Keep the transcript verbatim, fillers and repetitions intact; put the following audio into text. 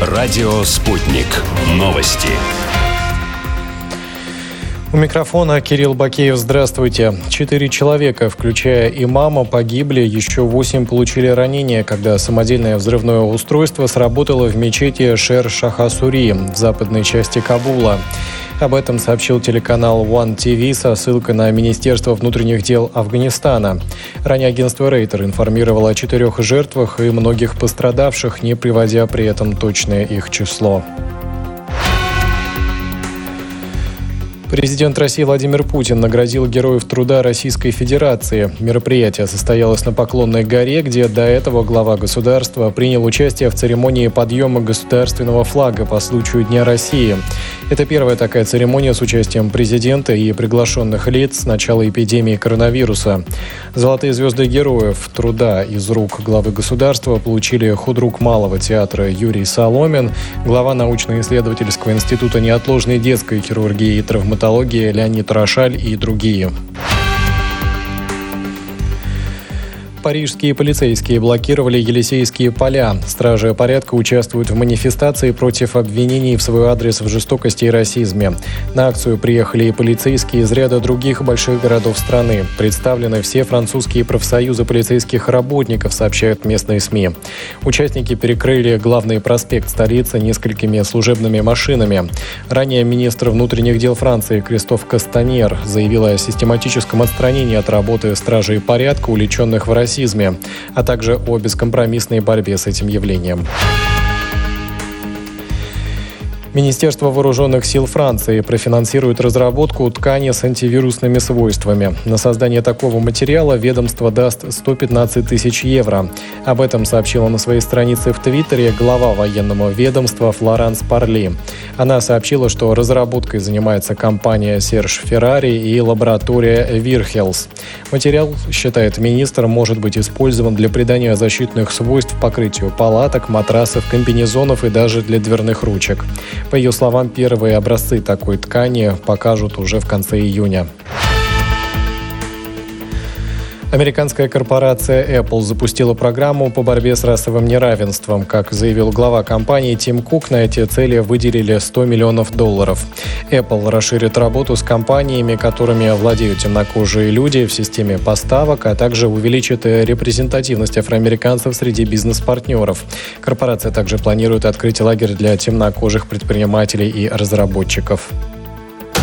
Радио «Спутник». Новости. У микрофона Кирилл Бакеев. Здравствуйте. Четыре человека, включая имама, погибли, еще восемь получили ранения, когда самодельное взрывное устройство сработало в мечети Шер-Шаха-Сури в западной части Кабула. Об этом сообщил телеканал One ти ви со ссылкой на Министерство внутренних дел Афганистана. Ранее агентство Рейтер информировало о четырех жертвах и многих пострадавших, не приводя при этом точное их число. Президент России Владимир Путин наградил Героев труда Российской Федерации. Мероприятие состоялось на Поклонной горе, где до этого глава государства принял участие в церемонии подъема государственного флага по случаю Дня России. Это первая такая церемония с участием президента и приглашенных лиц с начала эпидемии коронавируса. Золотые звезды Героев труда из рук главы государства получили худрук Малого театра Юрий Соломин, глава научно-исследовательского института неотложной детской хирургии и травматологии Леонид Рошаль и другие. Парижские полицейские блокировали Елисейские поля. Стражи порядка участвуют в манифестации против обвинений в свой адрес в жестокости и расизме. На акцию приехали и полицейские из ряда других больших городов страны. Представлены все французские профсоюзы полицейских работников, сообщают местные СМИ. Участники перекрыли главный проспект столицы несколькими служебными машинами. Ранее министр внутренних дел Франции Кристоф Кастаньер заявил о систематическом отстранении от работы стражей порядка, увлеченных в расизме, а также о бескомпромиссной борьбе с этим явлением. Министерство вооруженных сил Франции профинансирует разработку ткани с антивирусными свойствами. На создание такого материала ведомство даст сто пятнадцать тысяч евро. Об этом сообщила на своей странице в Твиттере глава военного ведомства Флоранс Парли. Она сообщила, что разработкой занимается компания Серж Феррари и лаборатория Вирхелс. Материал, считает министр, может быть использован для придания защитных свойств покрытию палаток, матрасов, комбинезонов и даже для дверных ручек. По ее словам, первые образцы такой ткани покажут уже в конце июня. Американская корпорация Apple запустила программу по борьбе с расовым неравенством. Как заявил глава компании Тим Кук, на эти цели выделили сто миллионов долларов. Apple расширит работу с компаниями, которыми владеют темнокожие люди в системе поставок, а также увеличит репрезентативность афроамериканцев среди бизнес-партнеров. Корпорация также планирует открыть лагерь для темнокожих предпринимателей и разработчиков.